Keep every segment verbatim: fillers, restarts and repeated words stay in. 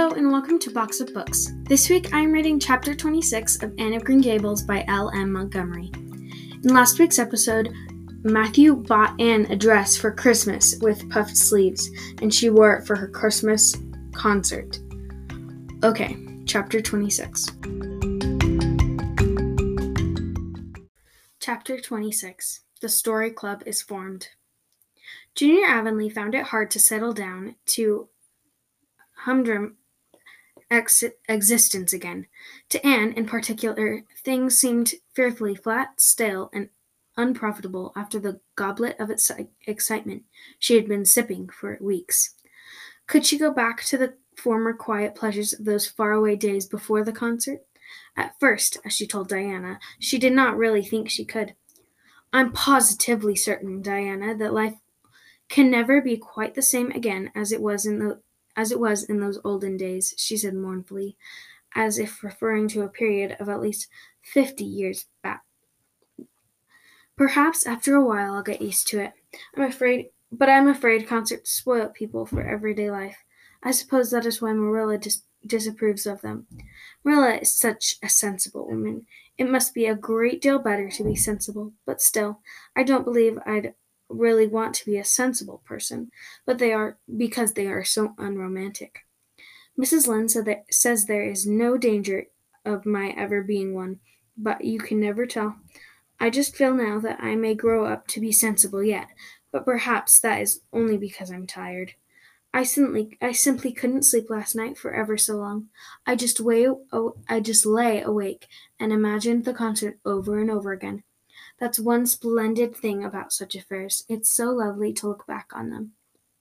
Hello and welcome to Box of Books. This week I am reading Chapter twenty-six of Anne of Green Gables by L M Montgomery. In last week's episode, Matthew bought Anne a dress for Christmas with puffed sleeves, and she wore it for her Christmas concert. Okay, Chapter twenty-six. Chapter twenty-six. The Story Club is formed. Junior Avonlea found it hard to settle down to humdrum ex- existence again. To Anne, in particular, things seemed fearfully flat, stale, and unprofitable after the goblet of its excitement she had been sipping for weeks. Could she go back to the former quiet pleasures of those faraway days before the concert? At first, as she told Diana, she did not really think she could. "I'm positively certain, Diana, that life can never be quite the same again as it was in the as it was in those olden days," she said mournfully, as if referring to a period of at least fifty years back. "Perhaps after a while I'll get used to it. I'm afraid, but I'm afraid concerts spoil people for everyday life. I suppose that is why Marilla dis- disapproves of them. Marilla is such a sensible woman. It must be a great deal better to be sensible, but still, I don't believe I'd really want to be a sensible person, but they are because they are so unromantic. Missus Lynde said that, says there is no danger of my ever being one, but you can never tell. I just feel now that I may grow up to be sensible yet, but perhaps that is only because I'm tired. I simply, I simply couldn't sleep last night for ever so long. I just way, oh, I just lay awake and imagined the concert over and over again. That's one splendid thing about such affairs. It's so lovely to look back on them."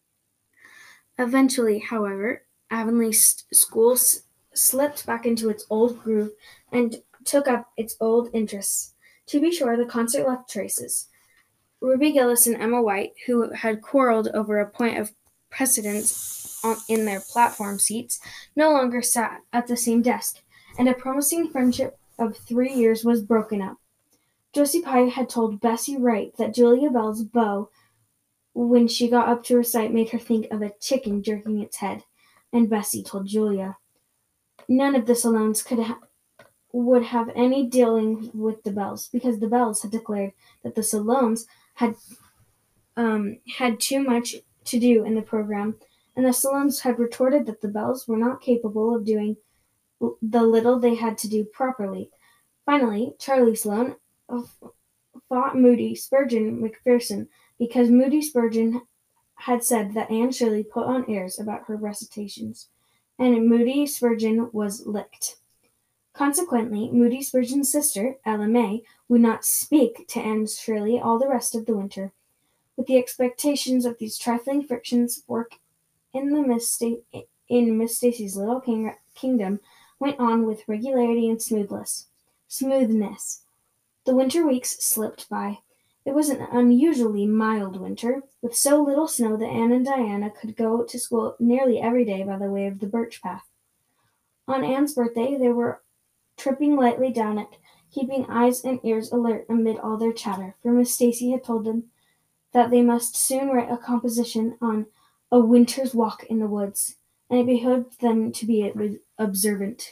Eventually, however, Avonlea school s- slipped back into its old groove and took up its old interests. To be sure, the concert left traces. Ruby Gillis and Emma White, who had quarreled over a point of precedence on, in their platform seats, no longer sat at the same desk, and a promising friendship of three years was broken up. Josie Pye had told Bessie Wright that Julia Bell's bow, when she got up to recite, made her think of a chicken jerking its head, and Bessie told Julia none of the Salones could ha- would have any dealing with the Bells, because the Bells had declared that the Salones had um, had too much to do in the program, and the Salones had retorted that the Bells were not capable of doing the little they had to do properly. Finally, Charlie Sloane fought Moody Spurgeon McPherson because Moody Spurgeon had said that Anne Shirley put on airs about her recitations, and Moody Spurgeon was licked. Consequently, Moody Spurgeon's sister, Ella May, would not speak to Anne Shirley all the rest of the winter. With the expectations of these trifling frictions, work in the Miss Sta- in Miss Stacy's little king- kingdom went on with regularity and smoothness. Smoothness. The winter weeks slipped by. It was an unusually mild winter, with so little snow that Anne and Diana could go to school nearly every day by the way of the birch path. On Anne's birthday, they were tripping lightly down it, keeping eyes and ears alert amid all their chatter, for Miss Stacy had told them that they must soon write a composition on a winter's walk in the woods, and it behoved them to be observant.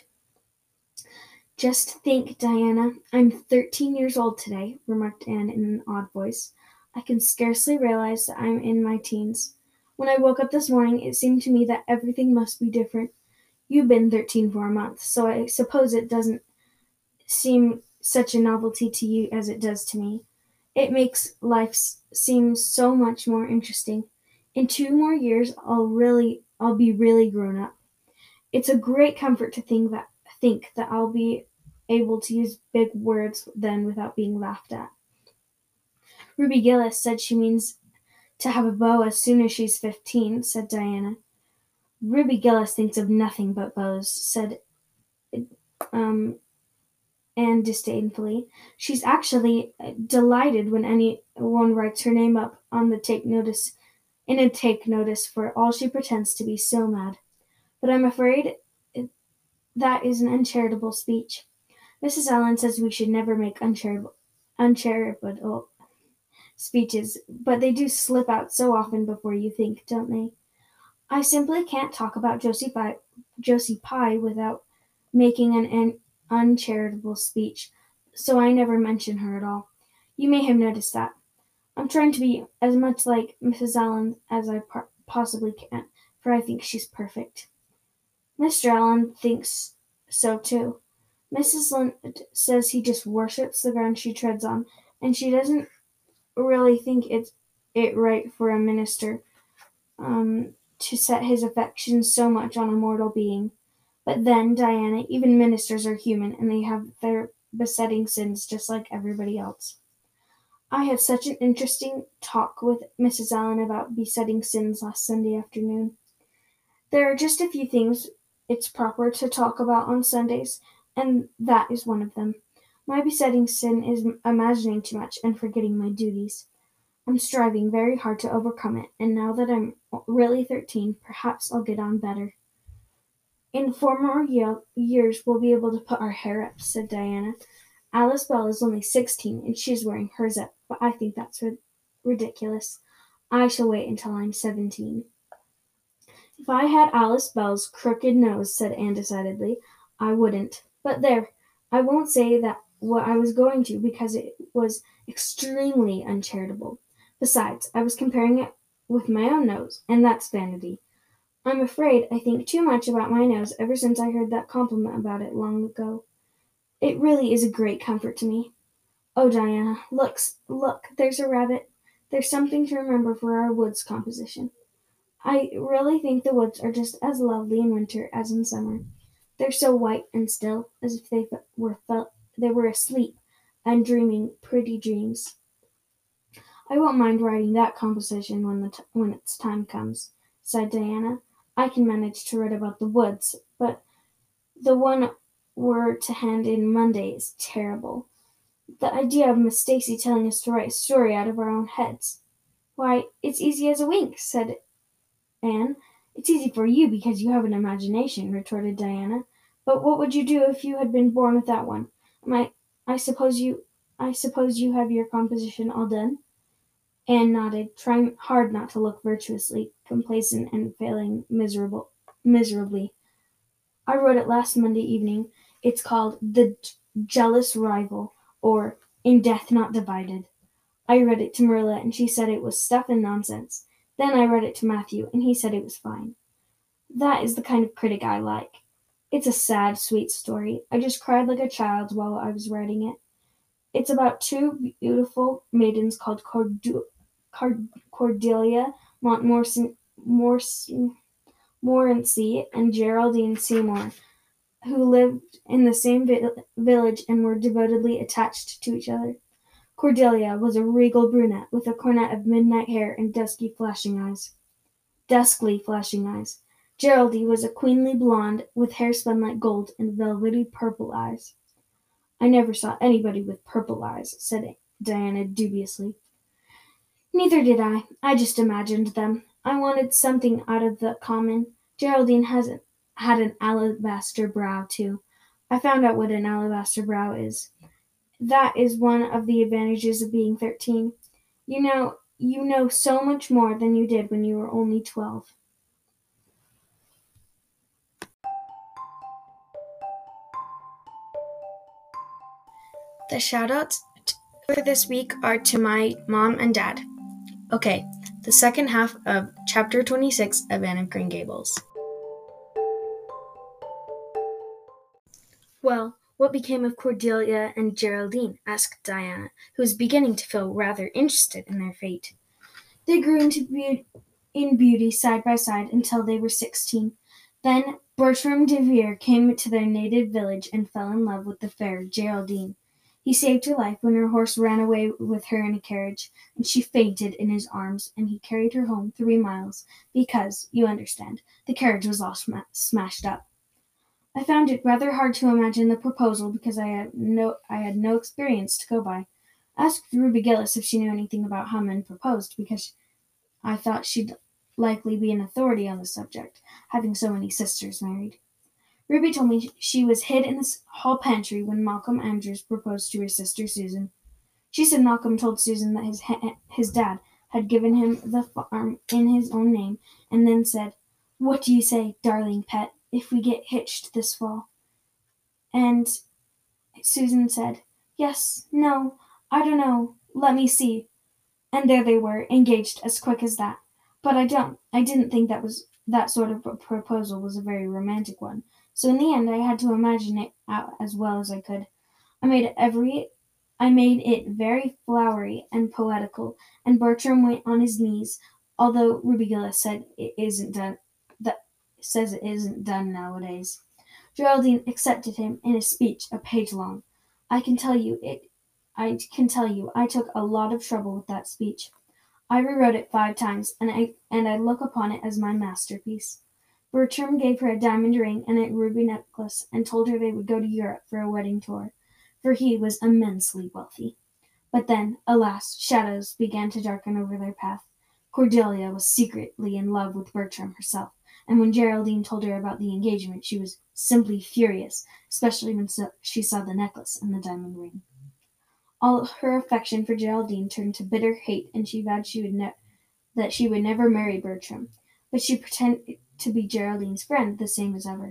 "Just think, Diana, I'm thirteen years old today," remarked Anne in an odd voice. "I can scarcely realize that I'm in my teens. When I woke up this morning, it seemed to me that everything must be different. You've been thirteen for a month, so I suppose it doesn't seem such a novelty to you as it does to me. It makes life seem so much more interesting. In two more years, I'll really, I'll be really grown up. It's a great comfort to think that think that I'll be able to use big words then without being laughed at." "Ruby Gillis said she means to have a beau as soon as she's fifteen," said Diana. "Ruby Gillis thinks of nothing but beaux," said um, Anne disdainfully. "She's actually delighted when anyone writes her name up on the take notice in a take notice for all she pretends to be so mad. But I'm afraid that is an uncharitable speech. Missus Allen says we should never make uncharitable, uncharitable speeches, but they do slip out so often before you think, don't they? I simply can't talk about Josie Pye, Josie Pye without making an, an uncharitable speech, so I never mention her at all. You may have noticed that. I'm trying to be as much like Missus Allen as I par- possibly can, for I think she's perfect. Mister Allen thinks so too. Missus Lynde says he just worships the ground she treads on, and she doesn't really think it's it right for a minister um, to set his affections so much on a mortal being. But then, Diana, even ministers are human, and they have their besetting sins just like everybody else. I had such an interesting talk with Missus Allen about besetting sins last Sunday afternoon. There are just a few things it's proper to talk about on Sundays, and that is one of them. My besetting sin is imagining too much and forgetting my duties. I'm striving very hard to overcome it, and now that I'm really thirteen, perhaps I'll get on better. In four more ye- years we'll be able to put our hair up, said Diana. Alice Bell is only sixteen, and she's wearing hers up, but I think that's ri- ridiculous. I shall wait until I'm seventeen. If I had Alice Bell's crooked nose, said Anne decidedly, I wouldn't. But there, I won't say that what I was going to, because it was extremely uncharitable. Besides, I was comparing it with my own nose, and that's vanity. I'm afraid I think too much about my nose ever since I heard that compliment about it long ago. It really is a great comfort to me. Oh, Diana, look, look, there's a rabbit. There's something to remember for our woods composition. I really think the woods are just as lovely in winter as in summer. They're so white and still, as if they were felt they were asleep and dreaming pretty dreams. I won't mind writing that composition when the t- when its time comes, sighed Diana. I can manage to write about the woods, but the one we're to hand in Monday is terrible. The idea of Miss Stacy telling us to write a story out of our own heads. Why, it's easy as a wink, said Anne. It's easy for you because you have an imagination, retorted Diana. But what would you do if you had been born without one? I, I suppose you, I suppose you have your composition all done. Anne nodded, trying hard not to look virtuously complacent and failing miserable, miserably. I wrote it last Monday evening. It's called The Jealous Rival, or In Death Not Divided. I read it to Marilla, and she said it was stuff and nonsense. Then I read it to Matthew, and he said it was fine. That is the kind of critic I like. It's a sad, sweet story. I just cried like a child while I was writing it. It's about two beautiful maidens called Cordu- Cord- Cordelia Montmorency and Geraldine Seymour, who lived in the same vi- village and were devotedly attached to each other. Cordelia was a regal brunette with a cornet of midnight hair and dusky flashing eyes. Duskly flashing eyes. Geraldine was a queenly blonde with hair spun like gold and velvety purple eyes. I never saw anybody with purple eyes, said Diana dubiously. Neither did I. I just imagined them. I wanted something out of the common. Geraldine hasn't had an alabaster brow, too. I found out what an alabaster brow is. That is one of the advantages of being thirteen. You know, you know so much more than you did when you were only twelve. The shoutouts for this week are to my mom and dad. Okay, the second half of chapter twenty-six of Anne of Green Gables. Well, what became of Cordelia and Geraldine? Asked Diana, who was beginning to feel rather interested in their fate. They grew into be- in beauty side by side until they were sixteen. Then Bertram DeVere came to their native village and fell in love with the fair Geraldine. He saved her life when her horse ran away with her in a carriage, and she fainted in his arms, and he carried her home three miles because, you understand, the carriage was all sm- smashed up. I found it rather hard to imagine the proposal because I had no I had no experience to go by. I asked Ruby Gillis if she knew anything about how men proposed because I thought she'd likely be an authority on the subject, having so many sisters married. Ruby told me she was hid in the hall pantry when Malcolm Andrews proposed to her sister Susan. She said Malcolm told Susan that his his dad had given him the farm in his own name, and then said, "What do you say, darling pet? if we get hitched this fall? And Susan said, Yes, no, I don't know, let me see. And there they were, engaged as quick as that. But I don't I didn't think that was that sort of a proposal was a very romantic one. So in the end I had to imagine it out as well as I could. I made every I made it very flowery and poetical, and Bertram went on his knees, although Ruby Gillis said it isn't done that says it isn't done nowadays. Geraldine accepted him in a speech a page long. I can tell you it I can tell you I took a lot of trouble with that speech. I rewrote it five times, and I and I look upon it as my masterpiece. Bertram gave her a diamond ring and a ruby necklace, and told her they would go to Europe for a wedding tour, for he was immensely wealthy. But then, alas, shadows began to darken over their path. Cordelia was secretly in love with Bertram herself, and when Geraldine told her about the engagement, she was simply furious, especially when she saw the necklace and the diamond ring. All her affection for Geraldine turned to bitter hate, and she vowed she would ne- that she would never marry Bertram. But she pretended to be Geraldine's friend, the same as ever.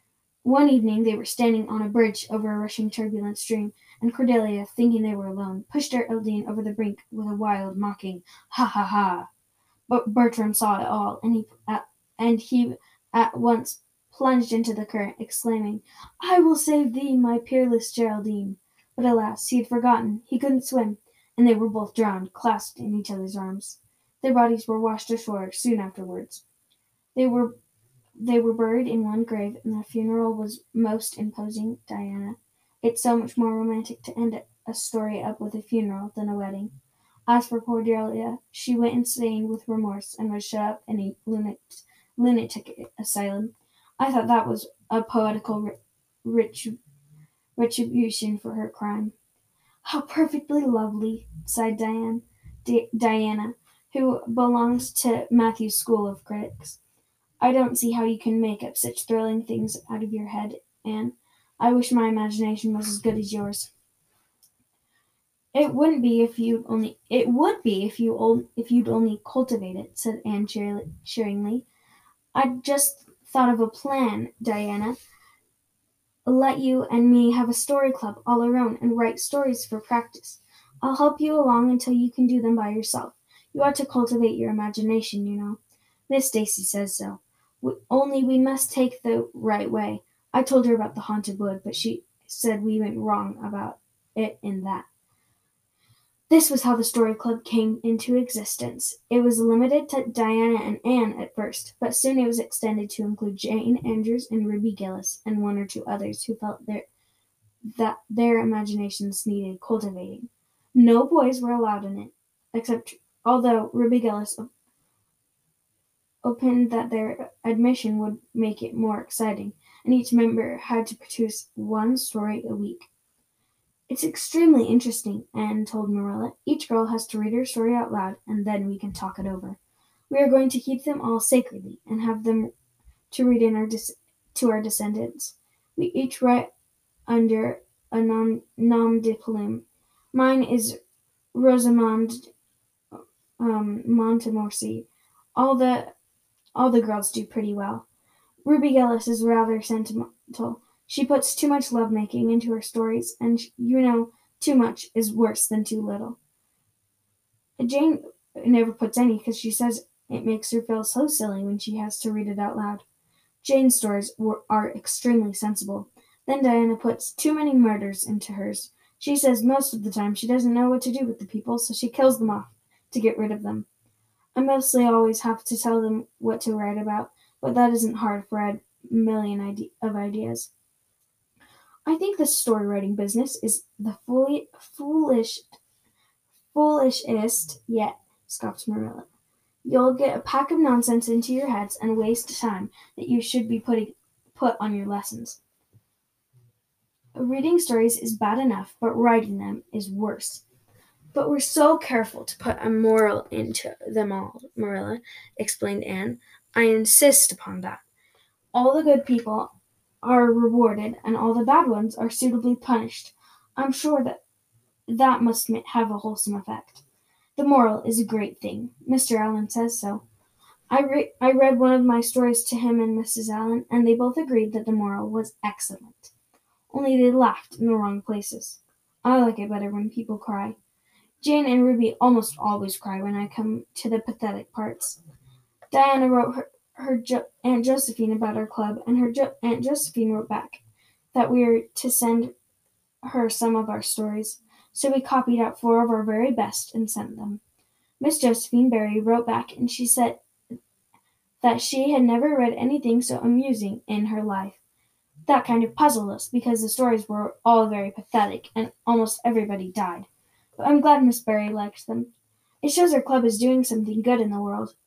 One evening they were standing on a bridge over a rushing turbulent stream, and Cordelia, thinking they were alone, pushed Geraldine over the brink with a wild, mocking "Ha ha ha!" But Bertram saw it all, and he at, and he at once plunged into the current, exclaiming, "I will save thee, my peerless Geraldine!" But alas, he had forgotten; he couldn't swim, and they were both drowned, clasped in each other's arms. Their bodies were washed ashore soon afterwards. They were they were buried in one grave, and the funeral was most imposing. Diana, it's so much more romantic to end a story up with a funeral than a wedding. As for Cordelia, she went insane with remorse and was shut up in a lunatic, lunatic asylum. I thought that was a poetical rich, retribution for her crime. How perfectly lovely, sighed Diane, D- Diana, who belongs to Matthew's school of critics. I don't see how you can make up such thrilling things out of your head, Anne. I wish my imagination was as good as yours. It wouldn't be if you only. It would be if you if you'd only cultivate it," said Anne cheeringly. "I just thought of a plan, Diana. Let you and me have a story club all our own, and write stories for practice. I'll help you along until you can do them by yourself. You ought to cultivate your imagination, you know. Miss Stacy says so. We, only we must take the right way. I told her about the haunted wood, but she said we went wrong about it in that. This was how the Story Club came into existence. It was limited to Diana and Anne at first, but soon it was extended to include Jane Andrews and Ruby Gillis, and one or two others who felt their, that their imaginations needed cultivating. No boys were allowed in it, except although Ruby Gillis opined that their admission would make it more exciting, and each member had to produce one story a week. "It's extremely interesting," Anne told Marilla. "Each girl has to read her story out loud, and then we can talk it over. We are going to keep them all sacredly, and have them to read in our dis- to our descendants. We each write under a nom, nom de plume. Mine is Rosamond um, Montmorency. All the all the girls do pretty well. Ruby Gillis is rather sentimental. She puts too much love-making into her stories, and, you know, too much is worse than too little. Jane never puts any because she says it makes her feel so silly when she has to read it out loud. Jane's stories were, are extremely sensible. Then Diana puts too many murders into hers. She says most of the time she doesn't know what to do with the people, so she kills them off to get rid of them. I mostly always have to tell them what to write about, but that isn't hard for a million ide- of ideas. I think the story writing business is the fully, foolish, foolishest yet, scoffed Marilla. You'll get a pack of nonsense into your heads and waste time that you should be putting put on your lessons. Reading stories is bad enough, but writing them is worse. But we're so careful to put a moral into them all, Marilla, explained Anne. I insist upon that. All the good people are rewarded, and all the bad ones are suitably punished. I'm sure that that must have a wholesome effect. The moral is a great thing. Mister Allen says so. I, re- I read one of my stories to him and Missus Allen, and they both agreed that the moral was excellent. Only they laughed in the wrong places. I like it better when people cry. Jane and Ruby almost always cry when I come to the pathetic parts. Diana wrote her, her jo- Aunt Josephine about our club, and her jo- Aunt Josephine wrote back that we were to send her some of our stories, so we copied out four of our very best and sent them. Miss Josephine Barry wrote back, and she said that she had never read anything so amusing in her life. That kind of puzzled us, because the stories were all very pathetic, and almost everybody died. But I'm glad Miss Barry liked them. It shows our club is doing something good in the world.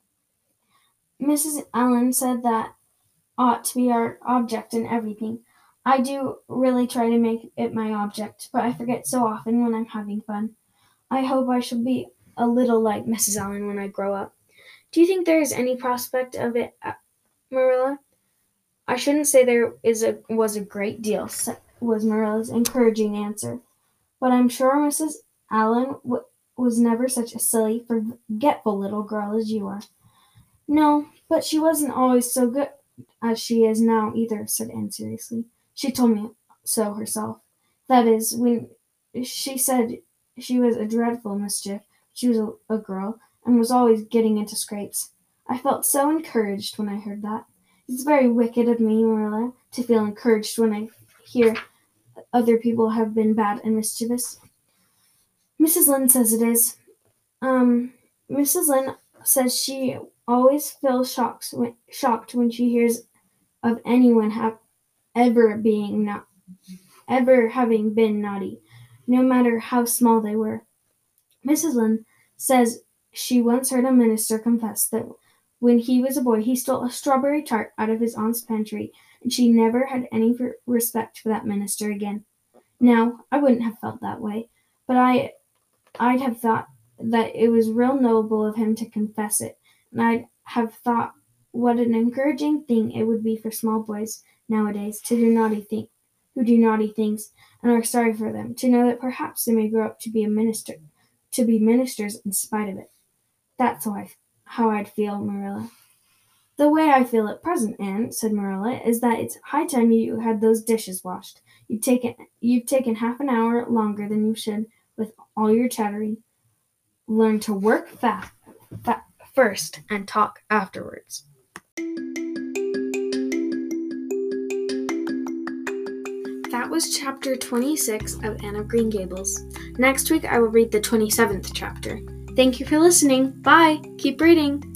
Missus Allen said that ought to be our object in everything. I do really try to make it my object, but I forget so often when I'm having fun. I hope I shall be a little like Missus Allen when I grow up. Do you think there is any prospect of it, uh, Marilla? I shouldn't say there is a was a great deal, was Marilla's encouraging answer. But I'm sure Missus Allen w- was never such a silly, forgetful little girl as you are. No, but she wasn't always so good as she is now either, said Anne seriously. She told me so herself. That is, when she said she was a dreadful mischief, she was a, a girl, and was always getting into scrapes. I felt so encouraged when I heard that. It's very wicked of me, Marilla, to feel encouraged when I hear other people have been bad and mischievous. Missus Lynde says it is. Um, Missus Lynde says she always feels shocked when, shocked when she hears of anyone have ever being not ever having been naughty, no matter how small they were. Missus Lynde says she once heard a minister confess that when he was a boy he stole a strawberry tart out of his aunt's pantry, and she never had any respect for that minister again. Now, I wouldn't have felt that way, but I I'd have thought that it was real noble of him to confess it, and I'd have thought what an encouraging thing it would be for small boys nowadays to do naughty things, who do naughty things and are sorry for them, to know that perhaps they may grow up to be a minister, to be ministers in spite of it. That's how I how I'd feel, Marilla. The way I feel at present, Anne, said Marilla, is that it's high time you had those dishes washed. You've taken you've taken half an hour longer than you should with all your chattering. Learn to work fast, fa- first and talk afterwards. That was chapter twenty-six of Anne of Green Gables. Next week I will read the twenty-seventh chapter. Thank you for listening. Bye. Keep reading.